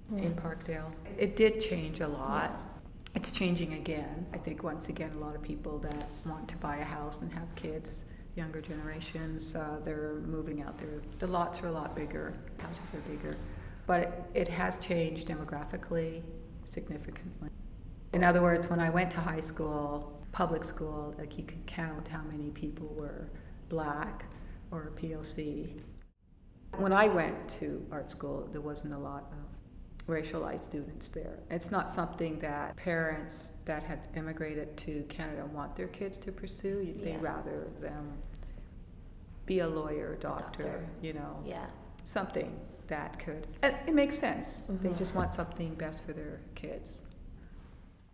in Parkdale. It did change a lot. It's changing again. I think once again a lot of people that want to buy a house and have kids, younger generations, they're moving out there. The lots are a lot bigger, houses are bigger, but it has changed demographically significantly. In other words, when I went to high school, public school, like you could count how many people were black or POC. When I went to art school, there wasn't a lot of racialized students there. It's not something that parents that had immigrated to Canada want their kids to pursue. They'd rather them be a lawyer, doctor. You know, something that could, and it makes sense. They just want something best for their kids.